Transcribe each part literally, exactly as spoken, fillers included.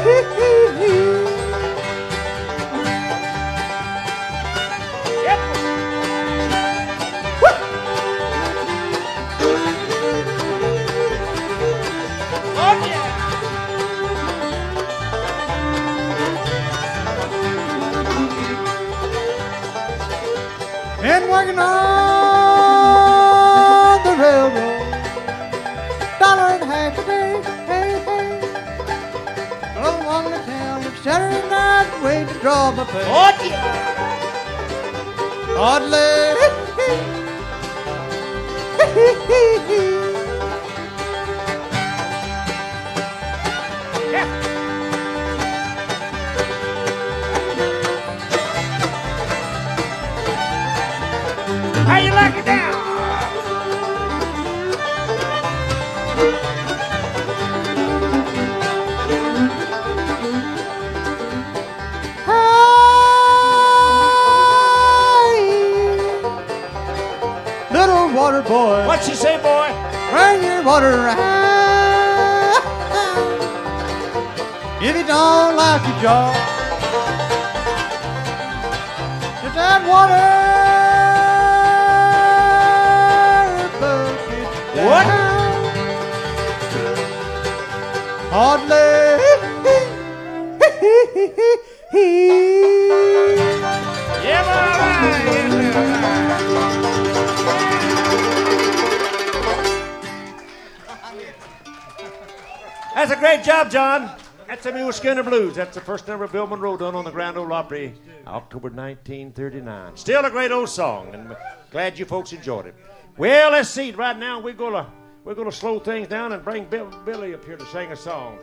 Been working on the railroad, dollar and a half a day, hey, hey. Drove along the town each Saturday night, waiting to draw my pay. Oh, yeah. Hardly. How you like it now? Hey, little water boy, What you say, boy? bring your water around. If you don't like your job, if that water What? Hardly. Yeah, all right. Yeah, all right. That's a great job, John. That's the Mule Skinner Blues. That's the first number Bill Monroe done on the Grand Ole Opry, October nineteen thirty-nine. Still a great old song, and glad you folks enjoyed it. Well, let's see. Right now, we're gonna we're gonna slow things down and bring Bill, Billy up here to sing a song.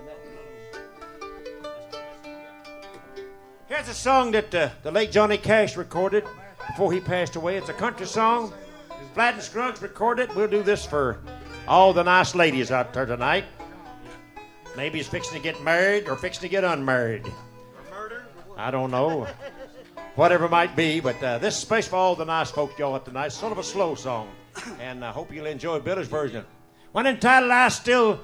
Here's a song that uh, the late Johnny Cash recorded before he passed away. It's a country song. Flatt and Scruggs recorded it. We'll do this for all the nice ladies out there tonight. Maybe he's fixing to get married or fixing to get unmarried. I don't know. Whatever it might be, but uh, this is space for all the nice folks y'all out tonight. Sort of a slow song, and I hope you'll enjoy Billy's version. One entitled, I Still